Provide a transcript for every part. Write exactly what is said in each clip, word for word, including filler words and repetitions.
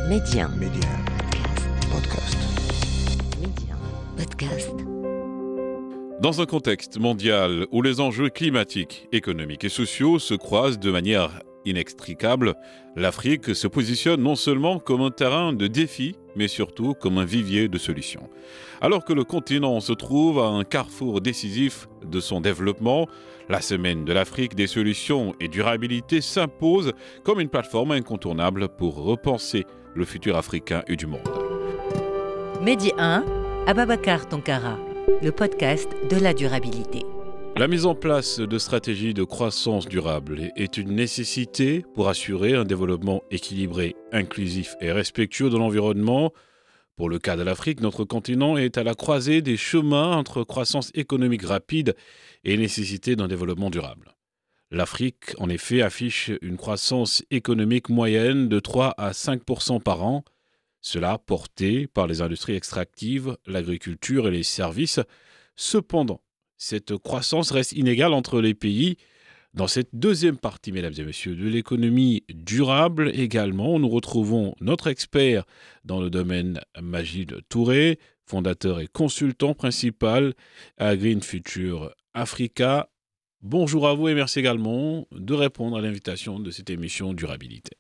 Média. Média. Podcast. Média. Podcast. Dans un contexte mondial où les enjeux climatiques, économiques et sociaux se croisent de manière inextricable, l'Afrique se positionne non seulement comme un terrain de défis, mais surtout comme un vivier de solutions. Alors que le continent se trouve à un carrefour décisif de son développement, la Semaine de l'Afrique des solutions et durabilité s'impose comme une plateforme incontournable pour repenser le futur africain et du monde. Média un, Ababakar Tonkara, le podcast de la durabilité. La mise en place de stratégies de croissance durable est une nécessité pour assurer un développement équilibré, inclusif et respectueux de l'environnement. Pour le cas de l'Afrique, notre continent est à la croisée des chemins entre croissance économique rapide et nécessité d'un développement durable. L'Afrique, en effet, affiche une croissance économique moyenne de trois à cinq pour cent par an, cela porté par les industries extractives, l'agriculture et les services. Cependant, cette croissance reste inégale entre les pays. Dans cette deuxième partie, mesdames et messieurs, de l'économie durable également, nous retrouvons notre expert dans le domaine, Majid Touré, fondateur et consultant principal à Green Future Africa. Bonjour à vous et merci également de répondre à l'invitation de cette émission Durabilité.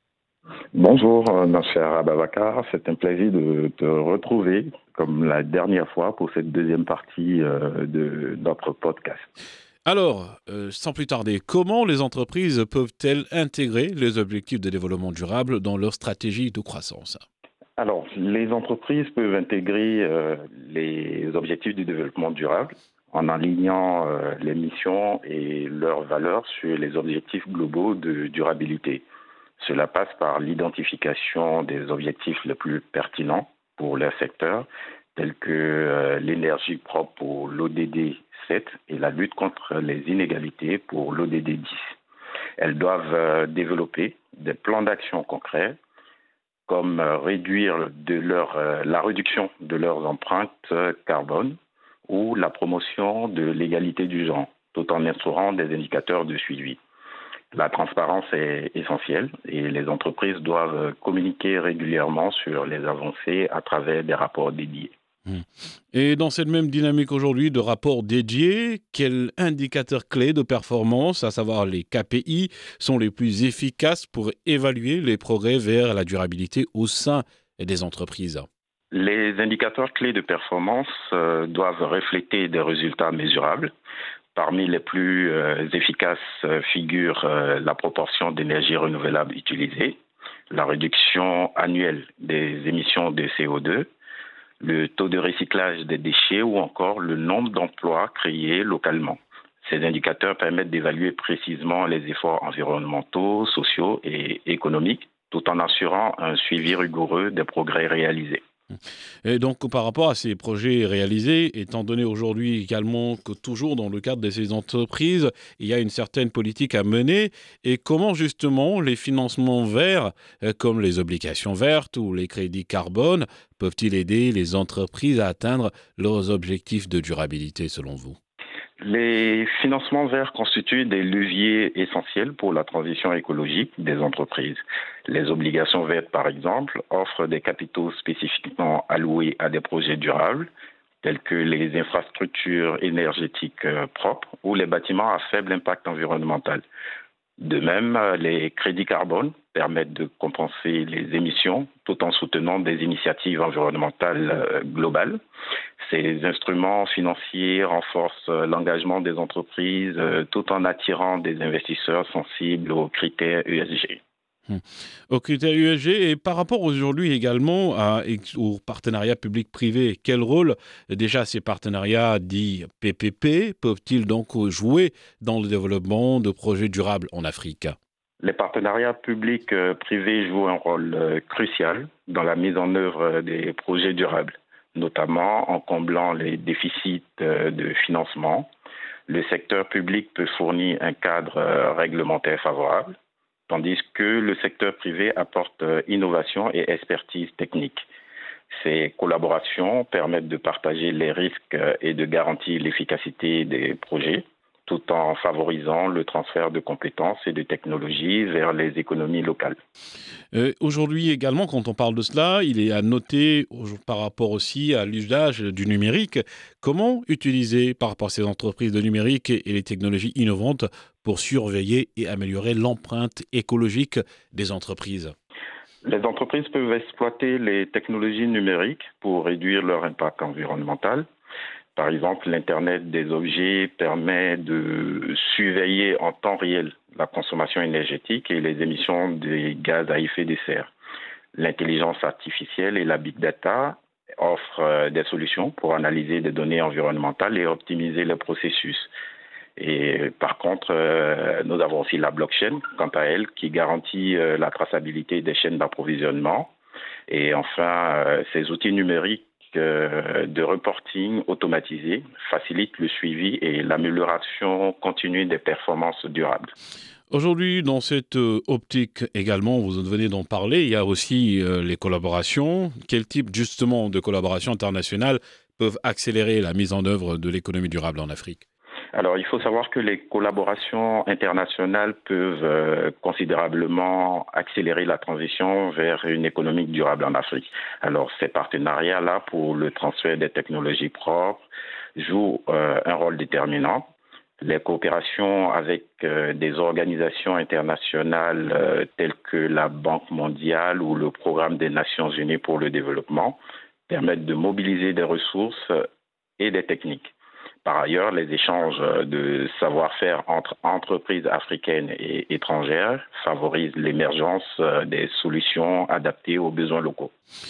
Bonjour, mon cher Ababakar. C'est un plaisir de te retrouver comme la dernière fois pour cette deuxième partie euh, de notre podcast. Alors, euh, sans plus tarder, comment les entreprises peuvent-elles intégrer les objectifs de développement durable dans leur stratégie de croissance ? Alors, les entreprises peuvent intégrer euh, les objectifs du développement durable en alignant euh, les missions et leurs valeurs sur les objectifs globaux de durabilité. Cela passe par l'identification des objectifs les plus pertinents pour leur secteur, tels que euh, l'énergie propre pour l'O D D sept et la lutte contre les inégalités pour l'O D D dix. Elles doivent euh, développer des plans d'action concrets, comme euh, réduire de leur, euh, la réduction de leurs empreintes euh, carbone ou la promotion de l'égalité du genre, tout en instaurant des indicateurs de suivi. La transparence est essentielle et les entreprises doivent communiquer régulièrement sur les avancées à travers des rapports dédiés. Et dans cette même dynamique aujourd'hui de rapports dédiés, quels indicateurs clés de performance, à savoir les K P I, sont les plus efficaces pour évaluer les progrès vers la durabilité au sein des entreprises ? Les indicateurs clés de performance euh, doivent refléter des résultats mesurables. Parmi les plus euh, efficaces euh, figurent euh, la proportion d'énergie renouvelable utilisée, la réduction annuelle des émissions de C O deux, le taux de recyclage des déchets ou encore le nombre d'emplois créés localement. Ces indicateurs permettent d'évaluer précisément les efforts environnementaux, sociaux et économiques, tout en assurant un suivi rigoureux des progrès réalisés. Et donc, par rapport à ces projets réalisés, étant donné aujourd'hui également que toujours dans le cadre de ces entreprises, il y a une certaine politique à mener, et comment justement les financements verts, comme les obligations vertes ou les crédits carbone, peuvent-ils aider les entreprises à atteindre leurs objectifs de durabilité selon vous ? Les financements verts constituent des leviers essentiels pour la transition écologique des entreprises. Les obligations vertes, par exemple, offrent des capitaux spécifiquement alloués à des projets durables, tels que les infrastructures énergétiques propres ou les bâtiments à faible impact environnemental. De même, les crédits carbone permettent de compenser les émissions tout en soutenant des initiatives environnementales globales. Ces instruments financiers renforcent l'engagement des entreprises tout en attirant des investisseurs sensibles aux critères E S G. Hum. Aux critères U S G et par rapport aujourd'hui également à, aux partenariats publics-privés, quel rôle déjà ces partenariats dits P P P peuvent-ils donc jouer dans le développement de projets durables en Afrique ? Les partenariats publics-privés jouent un rôle crucial dans la mise en œuvre des projets durables, notamment en comblant les déficits de financement. Le secteur public peut fournir un cadre réglementaire favorable, tandis que le secteur privé apporte innovation et expertise technique. Ces collaborations permettent de partager les risques et de garantir l'efficacité des projets, tout en favorisant le transfert de compétences et de technologies vers les économies locales. Euh, aujourd'hui également, quand on parle de cela, il est à noter par rapport aussi à l'usage du numérique. Comment utiliser par rapport à ces entreprises de numérique et les technologies innovantes pour surveiller et améliorer l'empreinte écologique des entreprises ? Les entreprises peuvent exploiter les technologies numériques pour réduire leur impact environnemental. Par exemple, l'Internet des objets permet de surveiller en temps réel la consommation énergétique et les émissions des gaz à effet de serre. L'intelligence artificielle et la big data offrent des solutions pour analyser des données environnementales et optimiser les processus. Et par contre, euh, nous avons aussi la blockchain, quant à elle, qui garantit euh, la traçabilité des chaînes d'approvisionnement. Et enfin, euh, ces outils numériques euh, de reporting automatisés facilitent le suivi et l'amélioration continue des performances durables. Aujourd'hui, dans cette euh, optique également, vous venez d'en parler, il y a aussi euh, les collaborations. Quel type justement de collaborations internationales peuvent accélérer la mise en œuvre de l'économie durable en Afrique ? Alors, il faut savoir que les collaborations internationales peuvent euh, considérablement accélérer la transition vers une économie durable en Afrique. Alors, ces partenariats-là pour le transfert des technologies propres jouent euh, un rôle déterminant. Les coopérations avec euh, des organisations internationales euh, telles que la Banque mondiale ou le Programme des Nations unies pour le développement permettent de mobiliser des ressources et des techniques. Par ailleurs, les échanges de savoir-faire entre entreprises africaines et étrangères favorisent l'émergence des solutions adaptées aux besoins locaux.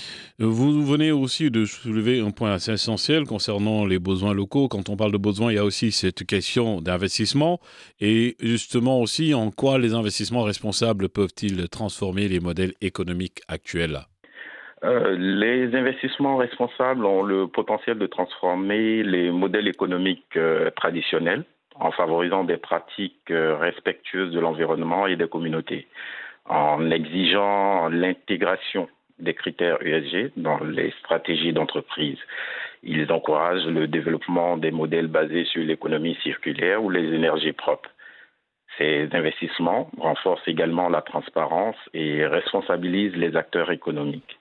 Vous venez aussi de soulever un point assez essentiel concernant les besoins locaux. Quand on parle de besoins, il y a aussi cette question d'investissement et justement aussi en quoi les investissements responsables peuvent-ils transformer les modèles économiques actuels ? Euh, les investissements responsables ont le potentiel de transformer les modèles économiques euh, traditionnels en favorisant des pratiques euh, respectueuses de l'environnement et des communautés, en exigeant l'intégration des critères E S G dans les stratégies d'entreprise. Ils encouragent le développement des modèles basés sur l'économie circulaire ou les énergies propres. Ces investissements renforcent également la transparence et responsabilisent les acteurs économiques.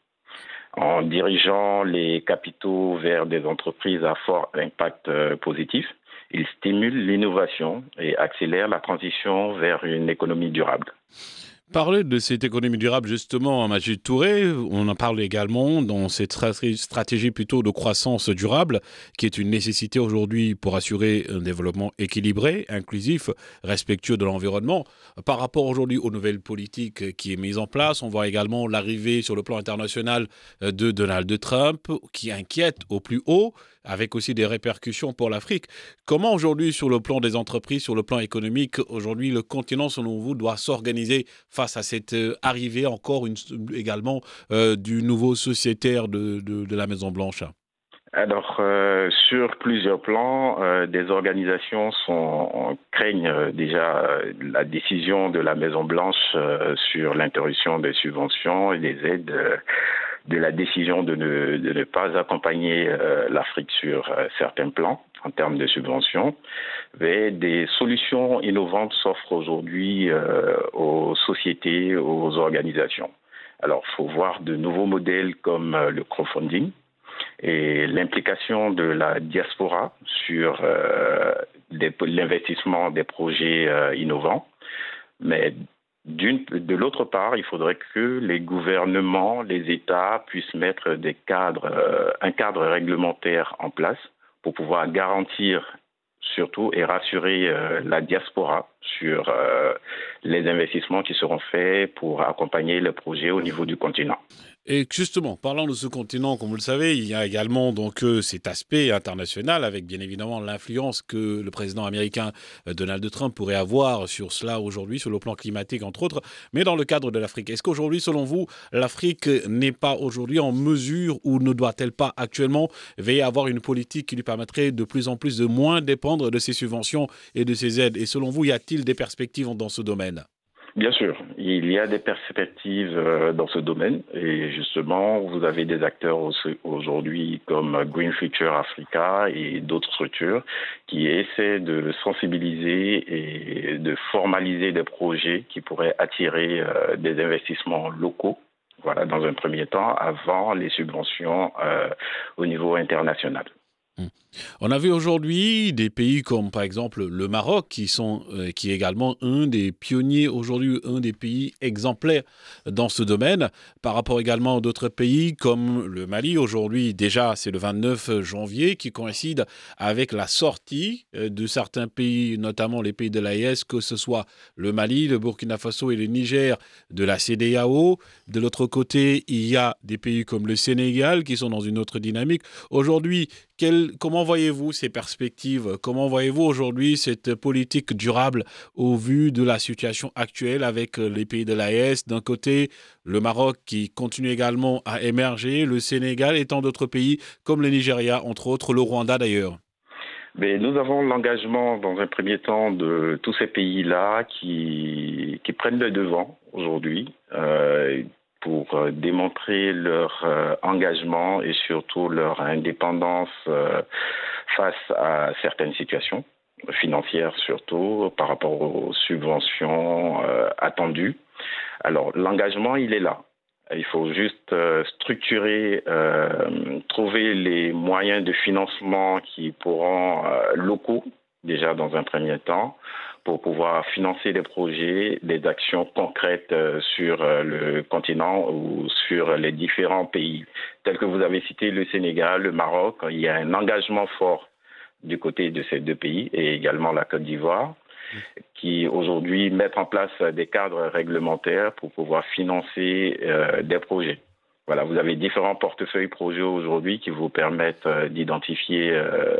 En dirigeant les capitaux vers des entreprises à fort impact euh, positif, ils stimulent l'innovation et accélèrent la transition vers une économie durable. Parler de cette économie durable, justement, Majid Touré, on en parle également dans cette stratégie plutôt de croissance durable, qui est une nécessité aujourd'hui pour assurer un développement équilibré, inclusif, respectueux de l'environnement. Par rapport aujourd'hui aux nouvelles politiques qui est mise en place, on voit également l'arrivée sur le plan international de Donald Trump, qui inquiète au plus haut, avec aussi des répercussions pour l'Afrique. Comment aujourd'hui, sur le plan des entreprises, sur le plan économique, aujourd'hui, le continent, selon vous, doit s'organiser face à cette euh, arrivée encore une, également euh, du nouveau sociétaire de, de, de la Maison-Blanche ? Alors, euh, sur plusieurs plans, euh, des organisations sont, craignent euh, déjà euh, la décision de la Maison-Blanche euh, sur l'interruption des subventions et des aides, euh, de la décision de ne, de ne pas accompagner euh, l'Afrique sur euh, certains plans en termes de subventions. Mais des solutions innovantes s'offrent aujourd'hui euh, aux sociétés, aux organisations. Alors, il faut voir de nouveaux modèles comme euh, le crowdfunding et l'implication de la diaspora sur euh, des, l'investissement des projets euh, innovants. Mais d'une, de l'autre part, il faudrait que les gouvernements, les États puissent mettre des cadres, euh, un cadre réglementaire en place pour pouvoir garantir surtout et rassurer euh, la diaspora sur euh, les investissements qui seront faits pour accompagner le projet au niveau du continent. Et justement, parlant de ce continent, comme vous le savez, il y a également donc euh, cet aspect international avec bien évidemment l'influence que le président américain euh, Donald Trump pourrait avoir sur cela aujourd'hui, sur le plan climatique entre autres, mais dans le cadre de l'Afrique. Est-ce qu'aujourd'hui, selon vous, l'Afrique n'est pas aujourd'hui en mesure ou ne doit-elle pas actuellement veiller à avoir une politique qui lui permettrait de plus en plus de moins dépendre de ces subventions et de ces aides ? Et selon vous, y a-t-il des perspectives dans ce domaine ? Bien sûr, il y a des perspectives euh, dans ce domaine et justement, vous avez des acteurs aussi- aujourd'hui comme Green Future Africa et d'autres structures qui essaient de sensibiliser et de formaliser des projets qui pourraient attirer euh, des investissements locaux. Voilà, dans un premier temps, avant les subventions euh, au niveau international. Hmm. On a vu aujourd'hui des pays comme par exemple le Maroc qui sont euh, qui est également un des pionniers aujourd'hui, un des pays exemplaires dans ce domaine par rapport également à d'autres pays comme le Mali. Aujourd'hui déjà c'est le vingt-neuf janvier qui coïncide avec la sortie euh, de certains pays, notamment les pays de l'A E S, que ce soit le Mali, le Burkina Faso et le Niger de la C E D E A O. De l'autre côté, il y a des pays comme le Sénégal qui sont dans une autre dynamique. Aujourd'hui, quel, comment voyez-vous ces perspectives? Comment voyez-vous aujourd'hui cette politique durable au vu de la situation actuelle avec les pays de l'A E S? D'un côté, le Maroc qui continue également à émerger, le Sénégal et tant d'autres pays comme le Nigeria, entre autres, le Rwanda d'ailleurs. Mais nous avons l'engagement, dans un premier temps, de tous ces pays-là qui, qui prennent le devant aujourd'hui euh, pour euh, démontrer leur euh, engagement et surtout leur indépendance euh, face à certaines situations financières, surtout par rapport aux subventions euh, attendues. Alors, l'engagement, il est là. Il faut juste euh, structurer, euh, trouver les moyens de financement qui pourront, euh, locaux, déjà dans un premier temps, pour pouvoir financer des projets, des actions concrètes euh, sur euh, le continent ou sur les différents pays. Tels que vous avez cité le Sénégal, le Maroc, il y a un engagement fort du côté de ces deux pays et également la Côte d'Ivoire, qui aujourd'hui mettent en place des cadres réglementaires pour pouvoir financer euh, des projets. Voilà, vous avez différents portefeuilles projets aujourd'hui qui vous permettent euh, d'identifier, euh,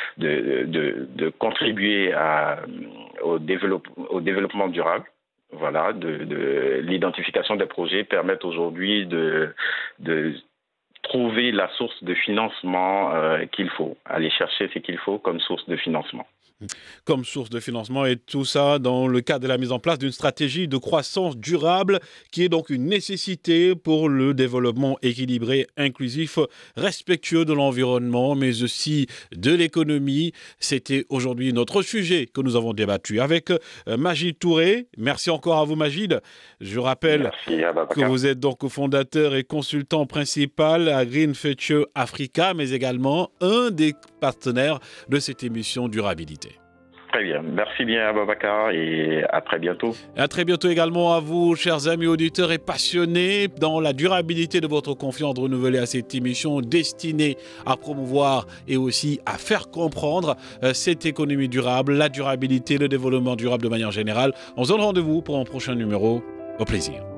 de, de, de contribuer à, au, développe, au développement durable. Voilà, de, de l'identification des projets permettent aujourd'hui de, de trouver la source de financement euh, qu'il faut, aller chercher ce qu'il faut comme source de financement. Comme source de financement et tout ça dans le cadre de la mise en place d'une stratégie de croissance durable qui est donc une nécessité pour le développement équilibré, inclusif, respectueux de l'environnement mais aussi de l'économie. C'était aujourd'hui notre sujet que nous avons débattu avec Magid Touré. Merci encore à vous Magid. Je rappelle que vous êtes donc fondateur et consultant principal à Green Future Africa mais également un des partenaires de cette émission Durabilité. Très bien. Merci bien, Ababakar, et à très bientôt. Et à très bientôt également à vous, chers amis auditeurs et passionnés dans la durabilité de votre confiance renouvelée à cette émission destinée à promouvoir et aussi à faire comprendre euh, cette économie durable, la durabilité, le développement durable de manière générale. On se donne rendez-vous pour un prochain numéro. Au plaisir.